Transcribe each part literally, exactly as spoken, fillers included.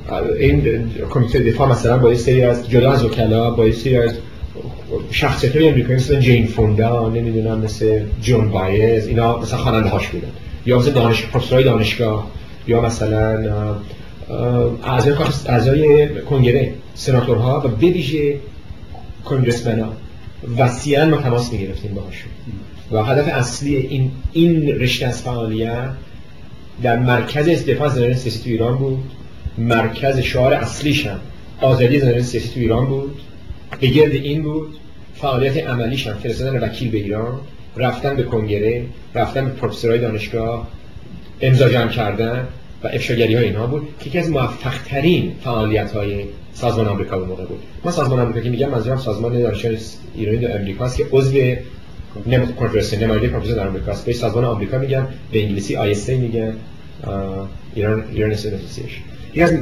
این کمیته دفاع مثلا با یه سری از جدا از وکلا با یه سری از شخصیت‌های آمریکایی مثل جین فوندا، نمیدونم مثل جون بایز، اینا مثلا خواننده هاش بودن، یا مثلا دانش پروفسورای دانشگاه، یا مثلا اعضای اعضای کنگره، سناتورها و به ویژه کنگرسمن‌ها وسیعاً ما تماس می‌گرفتیم باهاشون و هدف اصلی این این رشته از فعالیت در مرکز دفاع از زنان سیاسی تو ایران بود. مرکز شعار اصلیش هم آزادی زنان سیاسی تو ایران بود. به گرد این بود فعالیت عملیش هم فرستادن وکیل به ایران، رفتن به کنگره، رفتن به پروفسورای دانشگاه، امضا جمع کردن و افشاگری‌های اینها بود که یکی از موفق‌ترین فعالیت‌های سازمان آمریکا به موقع بود. ما سازمان آمریکا که میگم منظورم سازمان دانشجویان ایرانی در آمریکا است که عضو کنفرانس نماینده کنفرانس در آمریکا است. به سازمان آمریکا میگن، به انگلیسی آی اس ای میگن، ایران ایران استودنت اسوسییشن. این از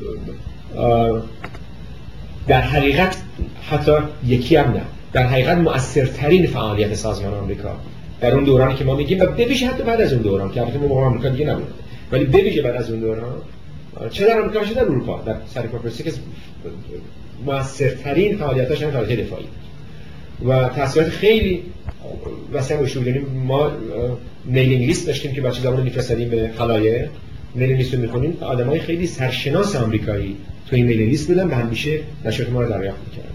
در حقیقت حتی یکی هم نه، در حقیقت مؤثرترین فعالیت سازمان آمریکا در اون دورانی که ما میگیم و به ویژه حتی بعد از اون دوران که البته ما آمریکا دیگه نبود، ولی به ویژه بعد از اون دوران چه در آمریکا چه در اروپا در سرکوفرسی که مؤثرترین فعالیتاش هم فعالیت دفاعی و تاثیرات خیلی واسه وجود داریم. ما میلینگ لیست داشتیم که بچه زمان میفرستادیم به خلایق، میلینگ لیست رو می‌خونیم، آدمای خیلی سرشناس آمریکایی تو این میلینگ لیست بودن و همیشه نشریات ما رو دریافت می‌کردن.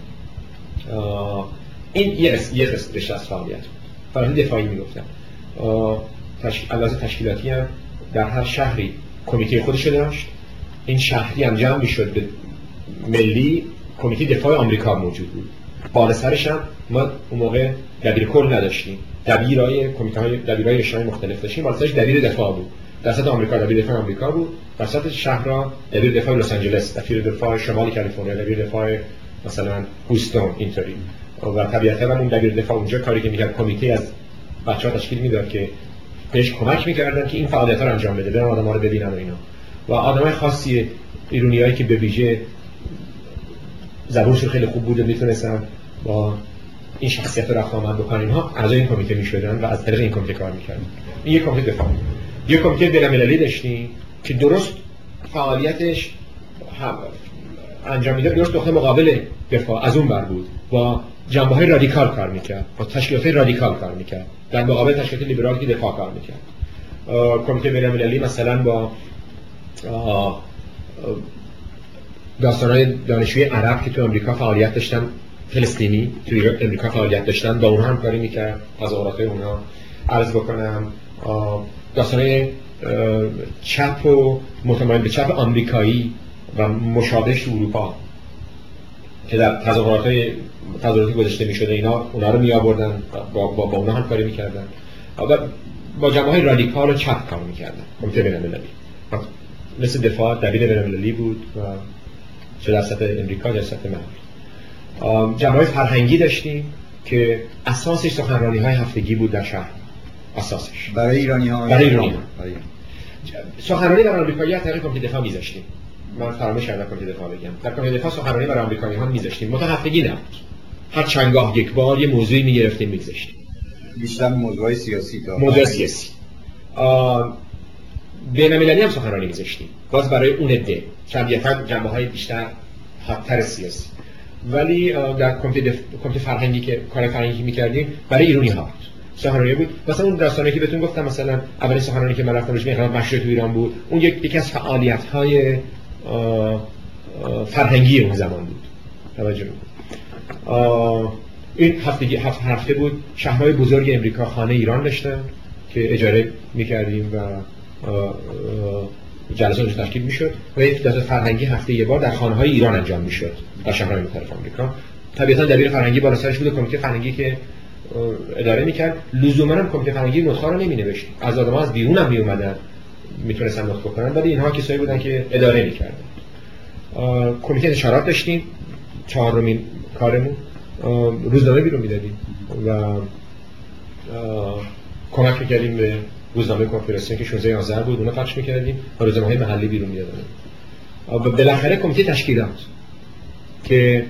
این یه یه قسمتش از فعالیت فعالیت دفاعی میگفتن. علاوه تشکیلاتی هم در هر شهری کمیته خودش داشت. این شهری هم جمع میشد به ملی کمیته دفاع آمریکا موجود بود. بالا سرش هم ما اون موقع دبیر کل نداشتیم، دبیرای کمیته‌های دبیرای رشته‌های مختلف داشتیم. بالا سرش دبیر دفاع بود، در سطح آمریکا دبیر دفاع آمریکا بود، در سطح شهرها دبیر دفاع لس آنجلس، دبیر دفاع شمال کالیفرنیا، دبیر دفاع مثلا هوستون اینطوری. و طبیعتاً اون دبیر دفاع اونجا کاری که می‌کرد کمیته از بچه‌ها تشکیل میداد که بهش کمک می‌کردن که این فعالیت‌ها رو انجام بده، برن آدم‌ها رو ببینن و اینا. و آدمای خاصی ایرانیایی که به ویژه زبونشون خیلی خوب بود و میتونستن با این شخصیت رفت آمد بکنن، اینها اعضای این کمیته میشدن و از طریق این کمیته کار میکردن. این یک کمیته دفاع. یک کمیته بین‌المللی داشتیم که درست فعالیتش انجام میداد، درست نقطه مقابل دفاع از اون بر بود، با جنبه‌های رادیکال کار میکرد، با تشکیلات رادیکال کار میکرد، در مقابل تشکیلات لیبرال که دفاع کار میکرد. کمیته بین‌المللی مثلا با داستان‌های دانشجوی عرب که تو آمریکا فعالیت داشتن، فلسطینی تو آمریکا فعالیت داشتن، با اونها همکاری می‌کرد، تظاهرات‌های اونها عرض بکنم. داستان‌های چپ و متمایل به چپ آمریکایی و مشابه اروپا که در تظاهرات‌های تظاهراتی گذاشته می‌شده، اینا اونا رو می‌آوردن، با با, با اونها همکاری می‌کردن و با جنبه‌های رادیکال و چپ کار می‌کردن. کمیته بین‌المللی مثل دفاع دبیر بین‌المللی بود و چه در سطح امریکا در سطح محلی. جمع‌های فرهنگی داشتیم که اساسش سخنرانی‌های هفتگی بود در شهر. اساسش برای ایرانی‌ها برای ایرانی‌ها سخنرانی برای آمریکایی‌ها طریق کمیته دفاع می‌ذاشتیم. من فراموش کردم کمیته دفاع بگم. در کمیته دفاع سخنرانی برای آمریکایی‌ها می‌ذاشتیم. متأ هفتگی نبود. هر چندگاه یک بار یه موضوعی می‌گرفتیم می‌گذاشتیم. بیشتر موضوع سیاسی تا موضوع سیاسی. بین‌المللی هم سخنرانی می‌ذاشتیم. باز برای اون عده. طبیعتاً جنبه‌های بیشتر حادتر سیاسی. ولی در کمیته دف... کمیته فرهنگی که کار فرهنگی می‌کردیم برای ایرانی‌ها سخنرانی بود. مثلا اون داستانی که بهتون گفتم، مثلا اولین سخنرانی که من رفتم روش انقلاب مشروطه تو ایران بود، اون یک یکی از فعالیت‌های فرهنگی اون زمان بود. توجه کنید. این هفتگی هفت هفته بود. شهرهای بزرگ امریکا خانه ایران داشتن که اجاره می‌کردیم و جلسات تشکیل می‌شد و یک جلسه فرهنگی هفته یک بار در خانه‌های ایران انجام می‌شد در شهرهای مختلف آمریکا. طبیعتاً دبیر فرهنگی بالا سرش بود، کمیته فرهنگی که اداره می‌کرد. لزوماً هم کمیته فرهنگی نطق‌ها رو نمی‌نوشت، از آدم‌ها از بیرون هم می‌اومدن میتونستن نطق بکنن، ولی اینها کسایی بودن که اداره می‌کردن. کمیته اشارات داشتیم. چهارمین کارمون روزنامه بیرون می‌دادیم و کمک می‌کردیم به روزنامه کنفرانسیون که شانزده آذر بود، اونها پخش می‌کردیم و روزنامه‌های محلی بیرون می‌دادن. و بالاخره کمیته تشکیلات که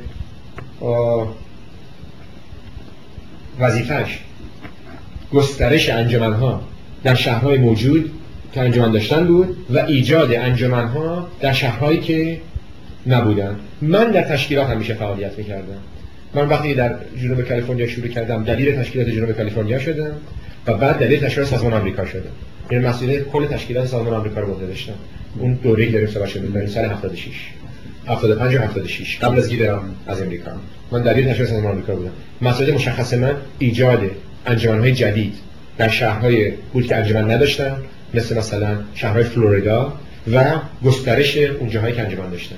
وظیفه‌اش گسترش انجمن‌ها در شهرهای موجود که انجمن داشتن بود و ایجاد انجمن‌ها در شهرهایی که نبودن. من در تشکیلات همیشه فعالیت می‌کردم. من وقتی در جنوب کالیفرنیا شروع کردم دبیر تشکیلات جنوب کالیفرنیا شدم و بعد دبیر تشکیلات سازمان آمریکا شدم. یعنی مسئولیت کل تشکیلات سازمان آمریکا رو بوده داشتم. اون دوره‌ای که داریم صحبت شده سال هفتاد و شش هفتاد و پنج و هفتاد و شش قبل از گیرم از امریکا من دبیر تشکیلات سازمان آمریکا بودم. مسئولیت مشخص من ایجاد انجمن‌های جدید در شهرهای بود که انجمن نداشتن، مثل مثلا شهرهای فلوریدا و گسترش اون جاهایی که انجمن داشتن.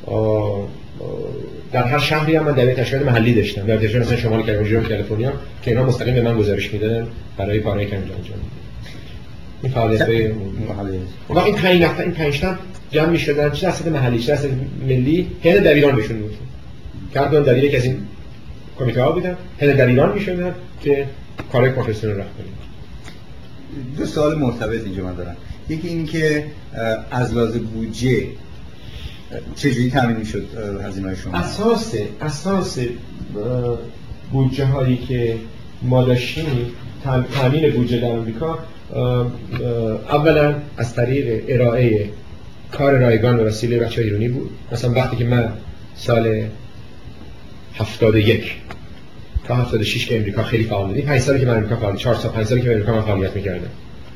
در هر شهری هم من دبیر تشکیلات محلی داشتم. در تشکیلات مثلا شمال کالیفرنیا که اینا مستقیم به من گزارش میدادن برای کارهایی که انجام میدادن. این فعالیت‌های محلی. اون وقت این پنج نفر این پنج تا جمع می‌شدن، چه درصد محلی چه درصد ملی، هر دبیران بهشون بود. کاردون دبیر که از این کمیته ها بودن، هر دبیران می‌شدن که کارهای کنفرانس رو راه کنیم. دو سوال مرتبط اینجا من دارم. یکی این که از لحاظ بودجه چجوری تامین می‌شد هزینه‌های شما؟ اساس اساس بودجه هایی که ما داشتیم، تامین بودجه در آمریکا اولا از طریق ارائه کار رایگان به وسیله بچه‌های ایرانی بود. مثلا وقتی که من سال هفتاد و یک تا هفتاد و شش که امریکا خیلی فعال بودیم، پنج سالی که من امریکا فعال، چهار سال پنج سالی که من امریکا من فعالیت می‌کردم،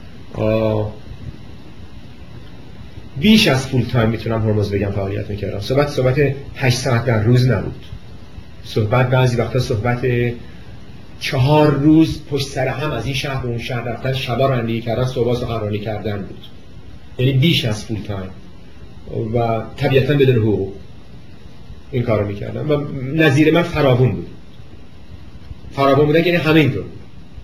بیش از فول تایم میتونم هرمز بگم فعالیت می‌کردم. صحبت صحبت هشت ساعت در روز نبود. صحبت بعضی وقتا صحبت چهار روز پشت سر هم از این شهر به اون شهر رفتن، شبا رانندگی کردن، صبح سخنرانی کردن بود. یعنی بیش از فول تایم و طبیعتاً بدون حقوق این کارو می‌کردم و نظیر من فراوون بود. فراوون بودن یعنی همه اینطور بود.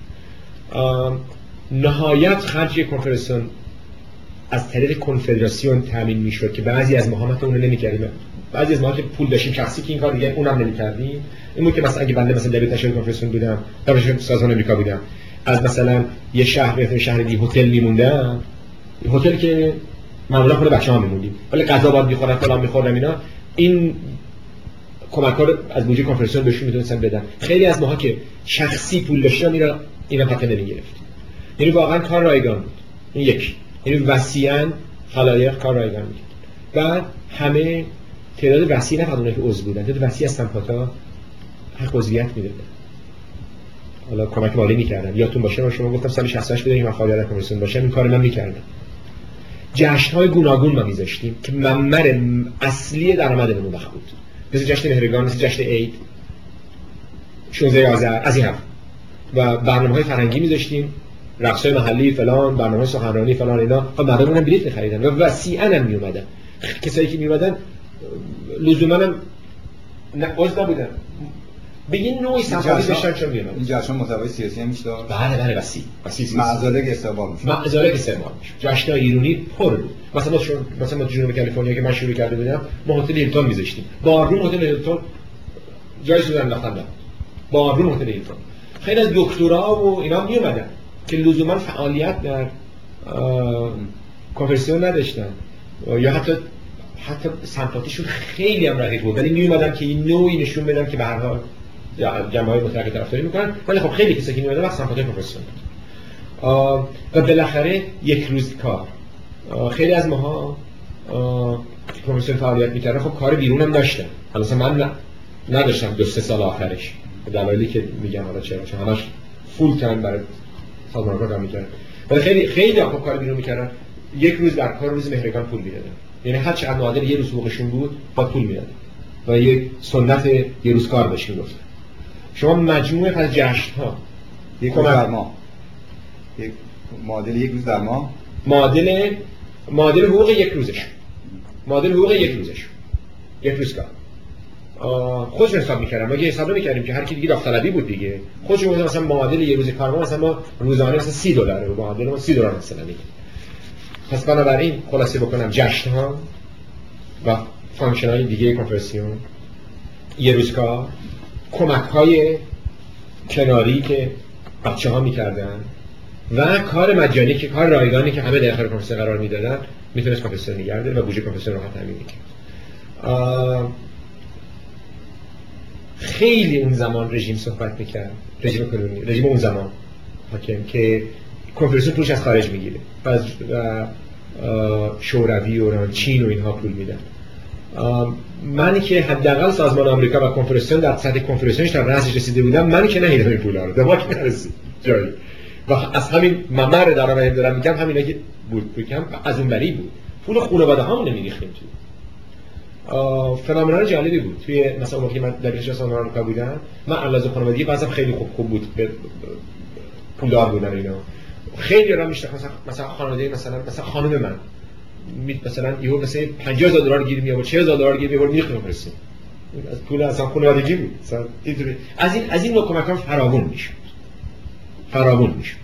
نهایت خرج کنفرانسیون از طریق کنفدراسیون تامین می‌شد که بعضی از ماها مثلا اون رو نمی‌کردیم. بعضی از ما که پول داشتیم شخصی که این کار دیگه اونم نمی‌کردیم. این بود که مثلا اگه بنده مثلا دبیر تشکیلات کنفرانسیون بودم، در سازمان آمریکا بودم، از مثلا یه شهر به شهر دیگه هتل می‌موندم، هتل که معمولا خود بچه‌ها می‌موندیم، ولی غذا باید می‌خوردن، فلان می‌خوردم اینا، این کمک‌ها رو از بودجه کنفرانسیون بهشون می‌تونستن بدن. خیلی از ماها که شخصی پول داشتن اینا اینا حتی نمی‌گرفتیم. یعنی واقعا کار رایگان بود. این یک یعنی وسیعاً خلایق کار رایگان بود. بعد همه تعداد وسیع نه فقط که عضو بودن، تعداد وسیع از سمپاتا حق عضویت میدادن. حالا کمک مالی می‌کردن. یادتون باشه من شما گفتم سال شصت و هشت بدونید من فعالیت کنفرانسیون باشم، این کارو من می‌کردم. جشن‌های گوناگون ما می‌ذاشتیم که منبع اصلی درآمدمون وقت بود. مثل جشن مهرگان، مثل جشن عید، شانزده آذر، از این حرف. و برنامه‌های فرهنگی می‌ذاشتیم، رقص‌های محلی فلان، برنامه‌های سخنرانی فلان اینا، و مردم اونم بلیط می‌خریدن و وسیعاً هم می‌اومدن. کسایی که می‌اومدن لزوماً هم عضو نبودن. به این نوعی سمپاتی داشتن چون می‌اومدن. این جشن محتوای سیاسی هم می‌شد. بله بله وسیع. وسیع. معزالک استقبال می‌شد. معزالک استقبال می‌شد. جشن‌های ایرانی پر بود. مثلا ما چون مثلا ما جنوب کالیفرنیا که من شروع کرده بودم، ما هتل هیلتون می‌ذاشتیم. بارروم هتل هیلتون جای سودن انداختن. بارروم هتل هیلتون. خیلی از دکترا و اینا می‌اومدن که لزوما فعالیت در کنفرانسیون نداشتن یا حتی حتی سمپاتیشون خیلی هم رقیق بود، ولی میومدن که این نوعی نشون بدن که به هر حال جمع‌های مترقی طرفداری میکنن، ولی خب خیلی کسایی که میومدن وقت سمپاتی کنفرانسیون و بالاخره یک روز کار. خیلی از ماها کنفرانسیون فعالیت میکردن، خب کار بیرون هم داشتن. مثلا من نداشتم دو سه سال آخرش به دلایلی که میگم حالا چرا، چون همش فول تایم برای سازمان کار میکردن، ولی خیلی خیلی خوب کار بیرون میکردن. یک روز در کار روز مهرگان پول میدادن، یعنی هر چقدر معادل یه روز حقوقشون بود با پول میدادن و یک سنت یه روز کار بهش میگفتن. شما مجموعه از جشن‌ها یک روز در ماه، یک معادل یک روز در ماه، معادل معادل حقوق یک روزش، معادل حقوق یک روزش، یک روز کار. خودشون حساب می‌کردن. ما یه حساب می‌کردیم که هر کی دیگه داوطلبی بود دیگه. خودشون مثلا معادل یه روز کار ما مثلا ما روزانه مثلا سی دلار رو معادل ما سی دلار مثلا دیگه. پس بنابراین خلاصه بکنم جشن‌ها و فانکشن‌های دیگه کنفرانسیون، یه روز کار، کمک‌های کناری که بچه‌ها می‌کردن و کار مجانی که کار رایگانی که همه در اختیار کنفرانسیون قرار می‌دادن، میتونست کنفرانسیون نگه داره و بودجه کنفرانسیون راحت تامین می‌کرد. خیلی اون زمان رژیم صحبت میکرد، رژیم کنونی، رژیم اون زمان حاکم که کنفدراسیون پولش از خارج میگیره و از شوروی و چین و اینها پول میدن. منی که حداقل سازمان آمریکا و کنفدراسیون در سطح کنفدراسیونش در رأسش رسیده بودم، منی که نهیدم این پولا رو، به ما که نرسید جایی. و از همین ممر درآمد دارم میگم همینا که بود بگم از اون بری بود. پول خانواده هامون نمیریختیم تو. فنومنال جالبی بود. توی مثلا موقعی من در کشور سازمان آمریکا بودم، من علاوه خانوادگی بعضی خیلی خوب خوب بود، پولدار بودن اینا. خیلی را میشناختم، مثلا مثلا خانواده مثلا مثلا خانم من مثلا یهو مثلا پنجاه هزار دلار گیر میآورد، چهل هزار دلار گیر میآورد میخوام برسیم. از پول اصلا خانوادگی بود. مثلا از این از این نوع کمکام فراوون میشد. فراوون میشد.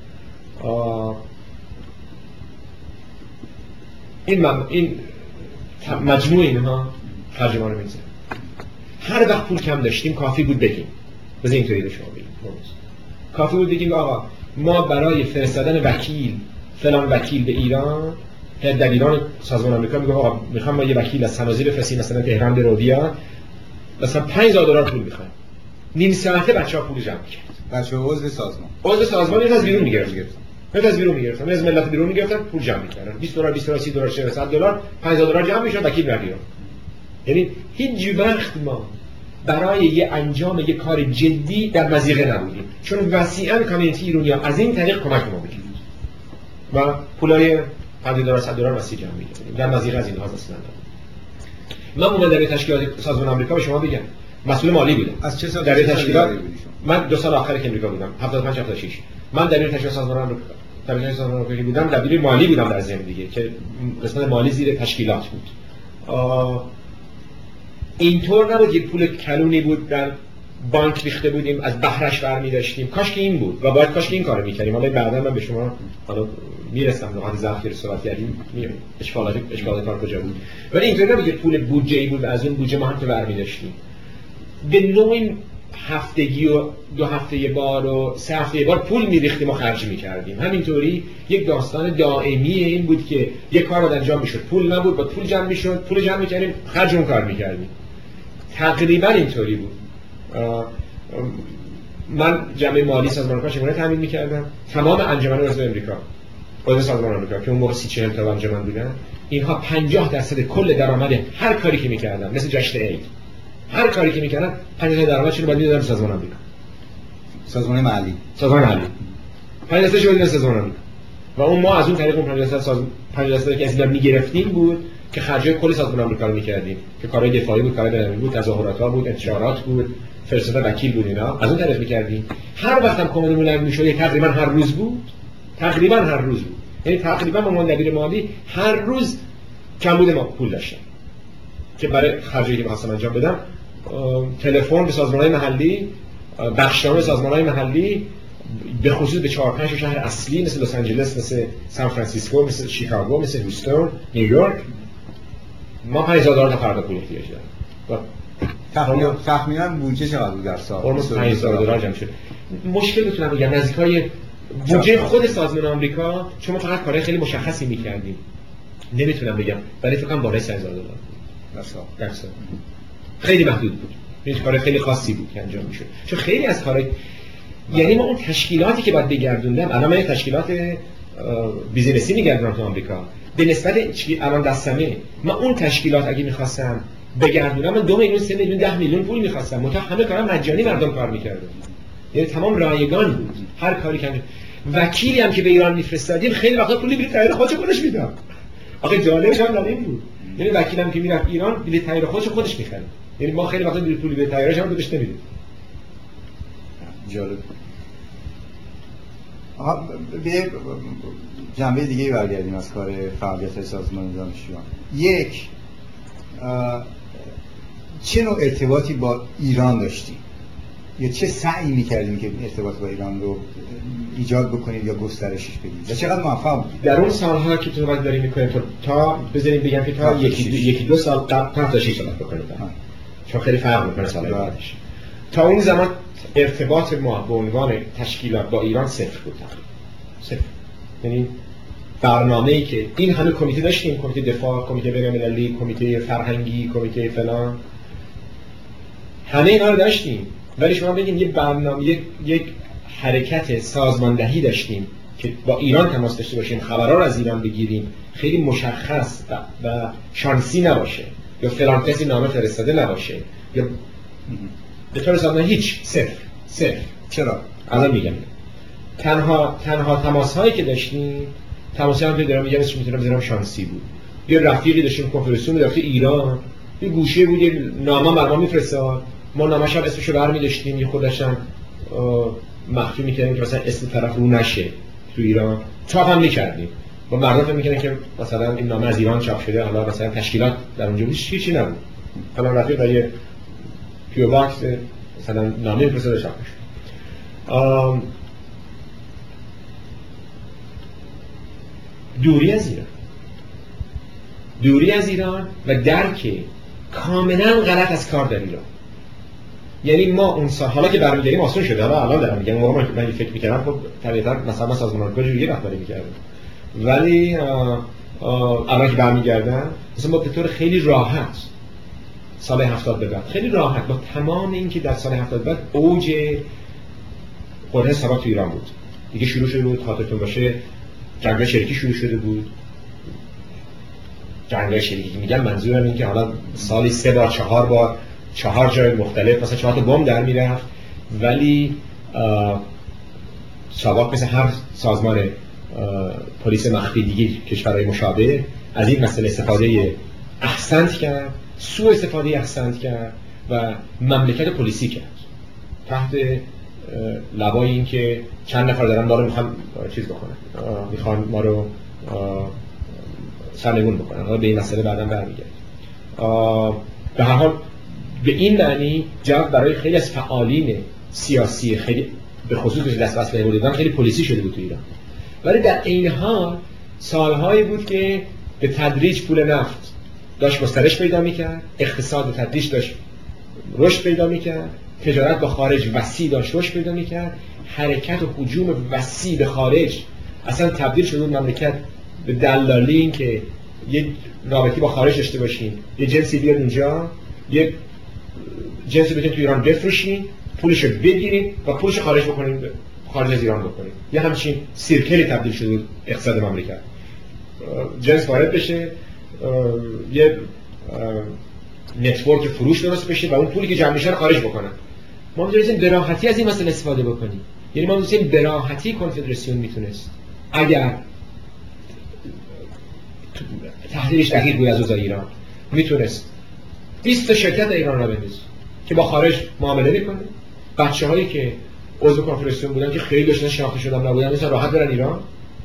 این من این مجموع اینها ترجمان میزه. هر وقت پول کم داشتیم کافی بود بگیم. بذار اینطوری به شما بگیم. کافی بود بگیم آقا ما برای فرستادن وکیل فلان وکیل به ایران، در ایران سازمان آمریکا میگه آقا میخوام ما یه وکیل از سنازیر بفرستیم مثلا تهران به رودیا، مثلا پنج هزار دلار پول میخوایم. نیم ساعته بچه‌ها پول جمع می‌کردن. بچه‌ها عضو سازمان. عضو سازمان از بیرون می‌گرفتن. نه از بیرون می‌گرفتن، از ملت بیرون می‌گرفتن، پول جمع می‌کردن. بیست دلار، بیست دلار، سی دلار، چهل دلار، پنج هزار دلار جمع می‌شد، وکیل می‌رفت. یعنی هیچ وقت ما برای یه انجام یه کار جدی در مضیقه نبودیم، چون وسیعاً کامیونیتی ایرانی‌ها از این طریق کمک ما می‌کرد و پولای پنجاه دلار، صد دلار واسه جمع می‌کردیم. در مضیقه از اینها اصلا نبود. من اومدم در تشکیلات سازمان آمریکا به شما بگم مسئول مالی بودم. از چه سال در تشکیلات من دو سال آخر که امریکا بودم، هفتاد و پنج هفتاد و شش. من در این تشکیلات سازمان آمریکا در این سازمان آمریکا بودم، دبیر مالی بودم در زندگی که قسمت مالی زیر تشکیلات بود. اینطور نبود که پول کلونی بود در بانک ریخته بودیم از بهرهش برمی داشتیم. کاش که این بود و باید کاش که این کارو می‌کردیم. حالا بعدا من به شما حالا میرسم نقاط ضعفی رو صحبت کردیم، میام اشکالات اشکالات کار کجا بود. ولی اینطور نبود که پول بودجه‌ای بود و از اون بودجه ما هم تو برمی داشتیم. به نوعی هفتگی و دو هفته یه بار و سه هفته یه بار پول می‌ریختیم و خرج می‌کردیم. همینطوری یک داستان دائمی این بود که یک کار رو انجام می‌شد، پول نبود، با پول جمع می‌شد، پول جمع می‌کردیم، خرج اون کار می‌کردیم. تقریبا اینطوری بود. من جمع مالی سازمان آمریکا چگونه تامین می‌کردم؟ تمام انجمن عضو آمریکا، عضو سازمان آمریکا که اون موقع سی چهل تا انجمن بودن، اینها پنجاه درصد کل درآمد هر کاری که می‌کردن، مثل جشن عید، هر کاری که می‌کردن پنجاه درصد درآمدشون رو باید می‌دادن سازمان آمریکا. سازمان محلی. سازمان محلی. پنجاه درصدش رو می‌دادن سازمان آمریکا. و اون ما از اون طریق اون پنجاه درصد سازمان پنجاه درصد که از اینا می‌گرفتیم بود که خرجای کل سازمان آمریکا رو می‌کردیم، که کارهای دفاعی بود، کارهای بین‌المللی بود، تظاهرات‌ها بود، انتشارات بود، فرستادن وکیل بود، اینا از اون طریق می‌کردیم. هر وقت هم کمدمون لنگ می‌شد تقریبا هر روز بود. تقریبا هر روز بود. یعنی تقریبا ما دبیر مالی هر روز کمبود ما پول داشتیم که برای خرجی که می‌خواستم انجام بدم تلفن به سازمان‌های محلی، بخشنامه سازمان‌های محلی به خصوص به چهار پنج شهر اصلی مثل لس آنجلس، مثل سان فرانسیسکو، مثل شیکاگو، مثل هوستون، نیویورک، ما پنج هزار دلار تا فردا پول احتیاج داریم. تخمیناً تخمیناً بودجه چقدر بود در سال؟ اولموست پنج هزار دلار جمع شد. مشکل میتونم بگم نزدیکای بودجه خود سازمان آمریکا، چون ما فقط کارهای خیلی مشخصی می‌کردیم. نمیتونم بگم، ولی فکر کنم بالای سه هزار دلار در سال. در سال. خیلی محدود بود. هیچ کار خیلی خاصی بود که انجام میشد. چون خیلی از کارهای یعنی ما اون تشکیلاتی که باید بگردوندم، الان من تشکیلات بیزینسی میگردونم تو آمریکا، به نسبت چی الان دستمه، من اون تشکیلات اگه می‌خواستم بگردونم من دو میلیون، سه میلیون، ده میلیون پول می‌خواستم. منتها همه کارا مجانی مردم کار می‌کردن. یعنی تمام رایگان بود. هر کاری که وکیلی هم که به ایران می‌فرستادیم خیلی وقتا پولی بلیط طیاره خودش خودش میداد. آخه جالبش هم این بود. یعنی وکیلی هم که میرفت ایران بلیط طیاره خودش خودش می‌خرید. یعنی ما خیلی وقتا پولی به طیاره‌ش هم بهش نمیدیم. جالب. آها به جنبه دیگه برگردیم از کار فعالیت سازمان دانشجویان. یک، چه نوع ارتباطی با ایران داشتیم یا چه سعی می‌کردیم که ارتباط با ایران رو ایجاد بکنید یا گسترشش بدید و چقدر موفق بودید؟ در اون سال‌ها که تو وقت داریم می‌کنیم تا بذاریم بگم که تا یکی دو, یکی دو سال قبل تا شش سال بکنید. چون خیلی فرق می‌کنه سال‌های بعدش. تا اون زمان ارتباط ما به عنوان تشکیلات با ایران صفر بود تقریبا. صفر. یعنی برنامه‌ای که این همه کمیته داشتیم، کمیته دفاع، کمیته بین‌المللی، کمیته فرهنگی، کمیته فلان، همه اینا رو داشتیم، ولی شما بگین یه برنامه یک, یک حرکت سازماندهی داشتیم که با ایران تماس داشته باشیم، خبرها رو از ایران بگیریم، خیلی مشخص و, و شانسی نباشه یا فلان کسی نامه فرستاده نباشه یا به طور ثابت هیچ صفر صفر. چرا؟ الان میگم تنها تنها تماس هایی که داشتیم، تماسی هم که دارم میگم اسمش میتونم بذارم شانسی بود. یه رفیقی داشتیم کنفرانسیون داخل ایران، یه گوشه بود یه نامه برام میفرستاد، ما نامه‌ش هم اسمشو برمی‌داشتیم، یه خودش هم مخفی می‌کردیم که مثلا اسم طرف رو نشه تو ایران، چاپ هم می‌کردیم. با مردم فکر می‌کردن که مثلا این نامه از ایران چاپ شده، حالا مثلا تشکیلات در اونجا بود، چیزی نبود. حالا رفیق در یه پیو باکس مثلا نامه می‌فرستاد چاپ می‌شد. دوری از ایران دوری از ایران و درک کاملا غلط از کار در ایران. یعنی ما اون سال حالا که برمیگردیم آسون شده، حالا الان دارم میگم موقع من فکر می‌کردم خب طبیعتاً مثلا من سازمان آمریکا رو یه وقت برای می‌کردم، ولی الان که برمیگردم مثلا ما به طور خیلی راحت سال هفتاد به بعد خیلی راحت با تمام این که در سال هفتاد بعد اوج قدرت سبا تو ایران بود دیگه شروع شده بود. خاطرتون باشه جنگ شریکی شروع شده بود. جنگ شریکی میگم منظورم این که حالا سالی سه بار چهار بار چهار جای مختلف مثلا چهار تا بمب در میرفت، ولی ساواک مثل هر سازمان پلیس مخفی دیگه کشورهای مشابه از این مسئله استفاده احسنت کرد، سوء استفاده احسنت کرد و مملکت پلیسی کرد تحت لبای این که چند نفر دارن ما رو میخوان چیز بکنن، میخوان ما رو سرنگون بکنن. حالا به این مسئله بعداً برمیگردیم. به هر حال به این معنی جواب برای خیلی از فعالین سیاسی خیلی به خصوص که دست وصل بودن خیلی پلیسی شده بود تو ایران، ولی در این حال سالهایی بود که به تدریج پول نفت داشت گسترش پیدا میکرد، اقتصاد به تدریج داشت رشد پیدا میکرد، تجارت با خارج وسیع داشت رشد پیدا میکرد، حرکت و هجوم وسیع به خارج اصلا تبدیل شده بود مملکت به دلالی، این که یه رابطی با خارج داشته باشین، یه جنسی بیاد اونجا، یه جنسی بتونید تو ایران بفروشین، پولشو بگیرین و پولش خارج بکنین، خارج از ایران بکنین. یه همچین سیرکلی تبدیل شده بود اقتصاد مملکت. جنس وارد بشه، یه نتورک فروش درست بشه و اون پولی که جمع میشه رو خارج بکنن. ما می‌تونیم به راحتی از این مسئله استفاده بکنیم. یعنی ما می‌تونیم به راحتی کنفدراسیون میتونست اگر تحلیلش دقیق بود از اوضاع ایران میتونست بیست تا شرکت در ایران را بندازه که با خارج معامله میکنه. بچه‌هایی که عضو کنفدراسیون بودن که خیلی داشتن شناخته شدن نبودن مثلا راحت برن ایران،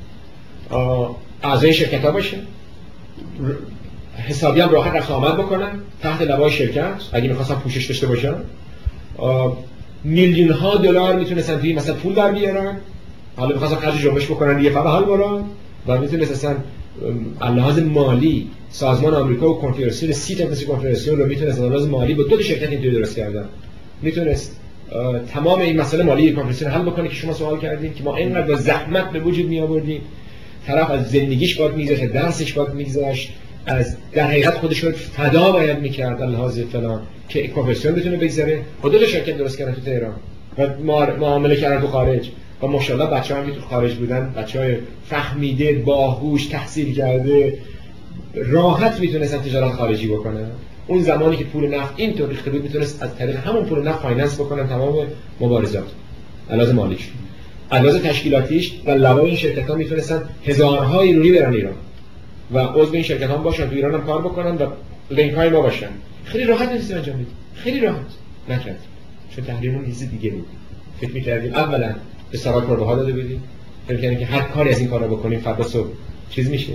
اعضای شرکت‌ها باشن، حسابی هم راحت رفت آمد بکنن تحت لوای شرکت اگه می‌خواستن پوشش داشته باشن. میلیون ها دلار میتونستن توی مثلا پول در بیارن، حالا می‌خواستن خرج جنبش بکنن دیگه فقط حال برن و میتونست اصلا لحاظ مالی سازمان آمریکا و کنفدراسیون سی تا مثل کنفدراسیون رو میتونست لحاظ مالی با دو تا شرکت اینطوری درست کردن، میتونست تمام این مسئله مالی کنفدراسیون حل بکنه که شما سوال کردین که ما اینقدر با زحمت به وجود می آوردیم، طرف از زندگیش باید میگذاشت، درسش باید میگذاشت، از در حقیقت خودش رو فدا باید میکرد لحاظ فلان که کنفدراسیون بتونه بگذره. خود دو شرکت درست کردن تو تهران و معامله کردن تو خارج و ماشاءالله بچه‌ها هم که تو خارج بودن بچه‌های فهمیده، باهوش، تحصیل کرده، راحت میتونستن تجارت خارجی بکنن. اون زمانی که پول نفت اینطور ریخته بود میتونست از طریق همون پول نفت فایننس بکنن تمام مبارزات علاوه مالیش، علاوه تشکیلاتیش و لوای این شرکت‌ها میتونستن هزارها ایرانی برن ایران و عضو این شرکت‌ها باشن، تو ایران هم کار بکنن و لینک‌های ما باشن. خیلی راحت میتونستن انجام بدن، خیلی راحت نکرد چون تحریمون چیز دیگه بود. فکر می‌کردیم اولا به سوال پربها داده بدیم، فکر کردیم که هر کاری از این کارا بکنیم فردا صبح چیز میشه،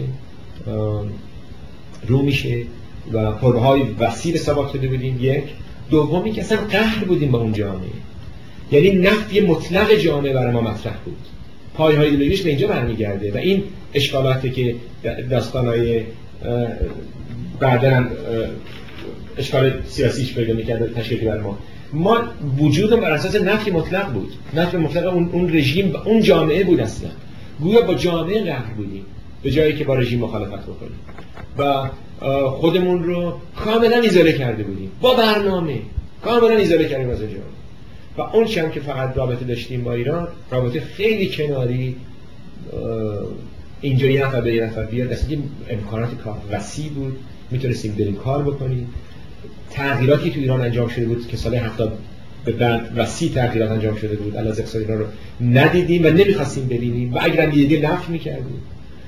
رو میشه و پربهای وسیع سباق داده بودیم. یک دومی که اصلا قهر بودیم با اون جامعه، یعنی نفی مطلق جامعه برای ما مطرح بود، پایه‌های ایدئولوژیش به اینجا برمیگرده و این اشکالاتی که داستان‌های بعداً اشکال سیاسیش پیدا می‌کرد تشکیل برای ما ما وجودم بر اساس نفی مطلق بود، نفی مطلق اون اون رژیم اون جامعه بود. اصلا گویا با جامعه قهر بودیم به جایی که با رژیم مخالفت بکنیم و خودمون رو کاملا ایزوله کرده بودیم با برنامه، کاملا ایزوله کردیم از جامعه و اون چم که فقط رابطه داشتیم با ایران، رابطه خیلی کناری اینجا یه نفر به یه نفر بیاد، اصلا امکانات کار وسیع بود، میتونستیم بریم کار بکنیم. تغییراتی تو ایران انجام شده بود که سال هفتاد به بعد وسیع تغییرات انجام شده بود، علاوه اقتصاد ایران رو ندیدیم و نمیخواستیم ببینیم و اگر هم دیدیم نفی میکردیم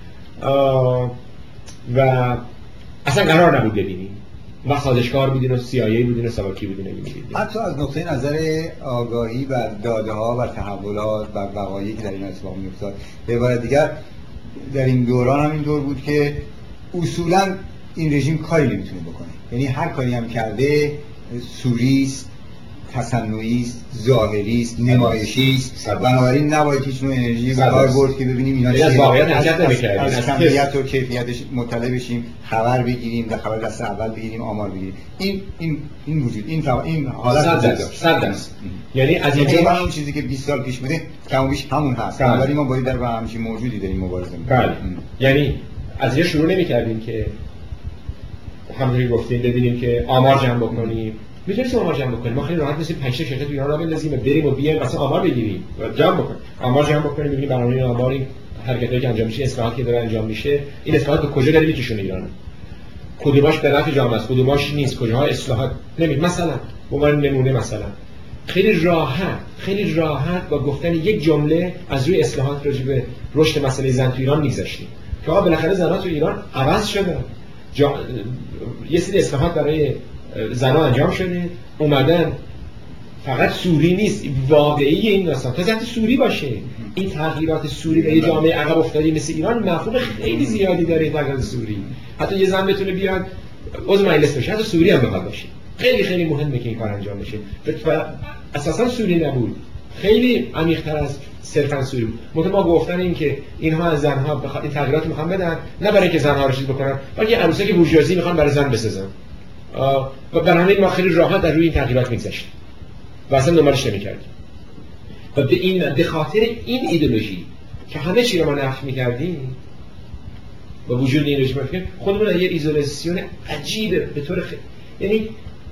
و اصلا قرار نبود ببینیم و سازشکار بودین و سی آی ای بودین و سواکی بودین نمیدیدیم. حتی از نقطه نظر آگاهی و داده ها و تحولات و وقایعی که در این اتفاق میافتاد، به عبارت دیگر در این دوران هم این دور بود که اصولا این رژیم کاری نمیتونه بکنه، یعنی هر کاری هم کرده سوریست، تصنعیست، ظاهریست، نمایشیست، بنابراین نباید هیچ نوع انرژی به کار برد که ببینیم اینا چیه، از, از, از کمیت و کیفیتش مطلع بشیم، خبر بگیریم، در خبر دست اول بگیریم، آمار بگیریم. این این این وجود این فوا... این حالت صد درصد صد درصد یعنی از اینجا اون چیزی که بیست سال پیش بوده کم و بیش همون هست، ولی ما باید در با همچین موجودی داریم مبارزه می‌کنیم. بله، یعنی از اینجا شروع نمی‌کردیم که همونجوری گفتیم ببینیم که آمار جمع بکنیم. میتونیم آمار جمع بکنیم، ما خیلی راحت می‌تونیم پنج تا شرکت تو ایران را بندازیم و بریم و بیایم مثلا آمار بگیریم و جمع بکنیم، آمار جمع بکنیم ببینیم برنامه این آمار این حرکتایی که انجام میشه، اصلاحاتی که داره انجام میشه، این اصلاحات به کجا داره میکشونه ایران، کدوماش به نفع جامعه است، کدوماش نیست، کجاها اصلاحات نمی مثلا به عنوان نمونه مثلا خیلی راحت خیلی راحت با گفتن یک جمله از روی اصلاحات راجع به رشد مسئله زن تو ایران میگذشتیم که آقا بالاخره زن‌ها تو ایران عوض شدن، جا... یه سری اصلاحات برای زن‌ها انجام شده، اومدن فقط سوری نیست، واقعی این داستان تا ذات سوری باشه. این تغییرات سوری به یه جامعه عقب افتادی مثل ایران مفهوم خیلی زیادی داره. این تغییرات سوری حتی یه زن بتونه بیاد عضو مجلس بشه، حتی سوری هم بخواد باشه، خیلی خیلی مهمه که این کار انجام بشه. و اساسا سوری نبود، خیلی عمیق‌تر از صرفا سوری بود. مثلا ما گفتن این که اینها از زن‌ها بخواد این تغییرات میخوان بدن، نه برای اینکه زن‌ها رو چیز بکنن، بلکه عروسک بورژوازی میخوان برای زن بسازن. و برای ما خیلی راحت در روی این تغییرات میگذشتیم و اصلا دنبالش نمی‌کردیم. و به این به خاطر این ایدئولوژی که همه چی رو ما نفی می‌کردیم با وجود این رژیم فکر خودمون یه ایزولیسیون عجیبه به طور خیلی، یعنی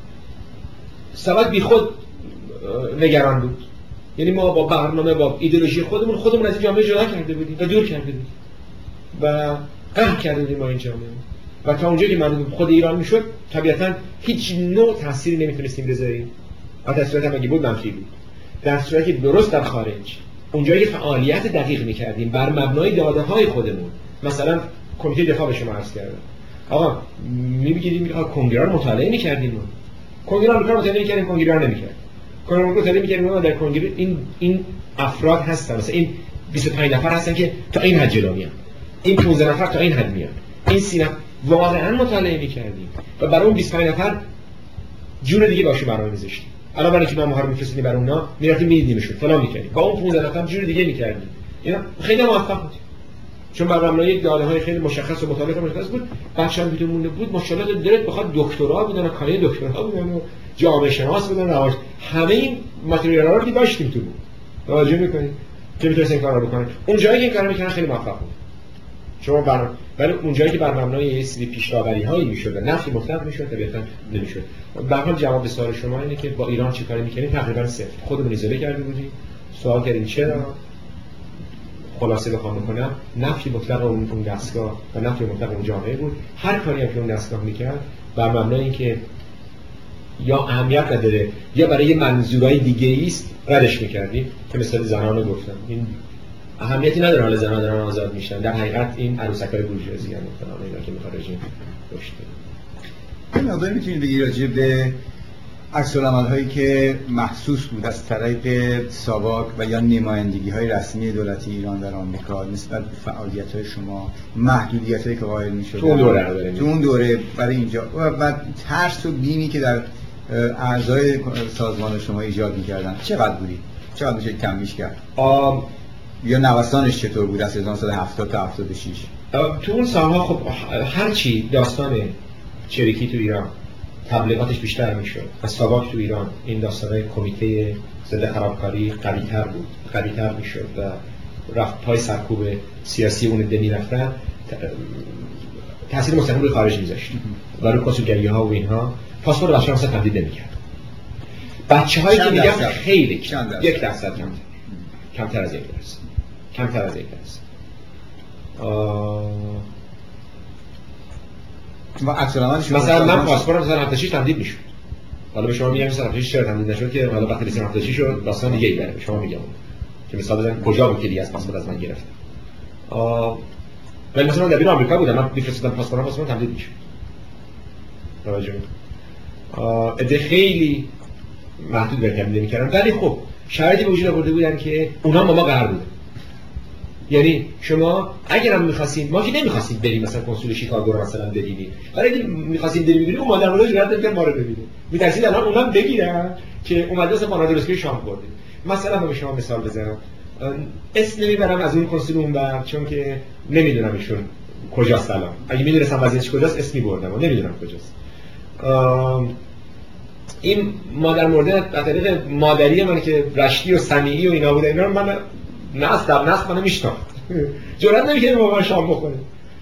سبب بی خود نگران بود. یعنی ما با برنامه با ایدئولوژی خودمون خودمون از جامعه جدا کرده بودیم و دور کرده بودیم و قهر کرده بودیم با این جامعه. و تا اونجایی که من خود ایران میشد طبیعتاً هیچ نوع تأثیری نمیتونستیم بذاریم. و تصویرات هم اگه بود منفی بود. در صورتی که درست در خارج اونجایی فعالیت دقیق میکردیم بر مبنای داده های خودمون، مثلا کمیته دفاع به شما عرض کردم آقا میگیریم میگه کنگره رو مطالعه میکردیم، ما کنگره رو مطالعه میکردیم، کنگره رو نمیکرد، کنگره رو مطالعه میکردیم، ما در کنگره این این افراد هستن، مثلا این بیست و پنج نفر هستن که تا این حد جلو میان، این پانزده نفر تا این حد میان، این سی نفر واقعا مطالعه میکردیم و برای اون بیست و پنج نفر جور دیگه باشه برنامه میذاشتیم. الان برای اینکه ما ما رو میفرستیم برای اونا میرفتیم میدیدیمشون فلان میکردیم، با اون پانزده نفر جور دیگه میکردیم. اینا خیلی موفق بودیم چون بر مبنای یک داده‌های خیلی مشخص و مطابق مشخص بود. بچه‌ها که مونده بود ماشاءالله درت بخواد دکترا بودن، کاری دکترا بودن و جامعه شناس بودن، رواج همه این متریال‌ها رو که داشتیم تو بود. توجه می‌کنید که میتونستن این کارا بکنن. اون جایی که این کارا می‌کردن خیلی موفق بود. شما بر ولی اون جایی که بر مبنای یه سری پیش‌داوری‌هایی می‌شد و نفی مطلق می‌شد طبیعتاً نمی‌شد. به هر حال جواب سوال شما اینه که با ایران چیکار می‌کردیم؟ تقریباً صفر. خودمون ایزوله کرده بودیم. سوال کردیم چرا؟ خلاصه بخوام بکنم نفی مطلق اون دستگاه و نفی مطلق اون جامعه بود. هر کاری هم که اون دستگاه میکرد بر مبنای اینکه یا اهمیت نداره یا برای یه منظورهای دیگه است ردش میکردیم که مثل زنان رو گفتم این اهمیتی نداره، حالا زنان دارن آزاد میشن، در حقیقت این عروسکای بورژوازی ان مثلا اینا که میخواد رژیم رشد کنه. این مقداری میتونید بگید راجع به عکس‌العمل‌هایی که محسوس بود از طریق ساواک و یا نمایندگی‌های رسمی دولتی ایران در آمریکا نسبت به فعالیت‌های شما، محدودیت‌هایی که قائل می‌شدن تو اون دوره تو اون دوره برای اینجا و ترس و بیمی که در اعضای سازمان شما ایجاد می‌کردن چقدر بودی؟ چقدر میشه کمیش کرد؟ آم یا نوسانش چطور بود از هزار و نهصد و هفتاد تا هفتاد و شش؟ تو اون سال‌ها خب هر چی داستان چریکی تو ایران تبلیغاتش بیشتر میشد و ساواک تو ایران این داستانای کمیته ضد خرابکاری قوی‌تر بود، قوی‌تر میشد و رفت پای سرکوب سیاسی اون عده میرفتن تاثیر مستقیم روی خارج میذاشت و روی کنسولگری‌ها و اینها پاسپورت بچه‌ها مثلا تمدید نمی‌کرد. بچه‌هایی که میگم خیلی یک درصد کمتر کمتر از یک درصد کمتر از یک درصد مثلا من پاسپورتم سال هفتاد و شش تمدید میشد. حالا به شما میگم سال هفتاد و شش چرا تمدید نشد که حالا وقتی لیسانس هفتاد و شش شد داستان دیگه ای داره. به شما میگم که مثلا بزن کجا بود که دیگه از پاسپورت از من گرفت. ولی مثلا در آمریکا بودم، من میفرستادم پاسپورتم پاسپورت تمدید میشد. توجه می‌کنید. خیلی محدود به تمدید می‌کردن، ولی خب شرایطی به وجود آورده بودن که اونا با ما قرار بودن. یعنی شما اگر هم می‌خواستید، ما که نمی‌خواستید بریم مثلا کنسول شیکاگو رو مثلا ببینید، ولی اگه می‌خواستید برید ببینید اون مادر مادر جرأت نمی‌کرد ما رو ببینید. می‌ترسید الان اونا بگیرن که اومده مثلا بانادرسکی شام برده. مثلا به شما مثال بزنم، اسم نمیبرم از اون کنسول اون بر، چون که نمیدونم ایشون کجاست الان. اگه می‌دونستم وضعیتش کجاست اسمی بردم و نمیدونم کجاست. این مادر مرده از طریق مادری من که رشتی و سمیعی و اینا بوده، اینا رو من نسل در نسل منو میشناخت. جرئت نمی‌کرد با من شام بخوره.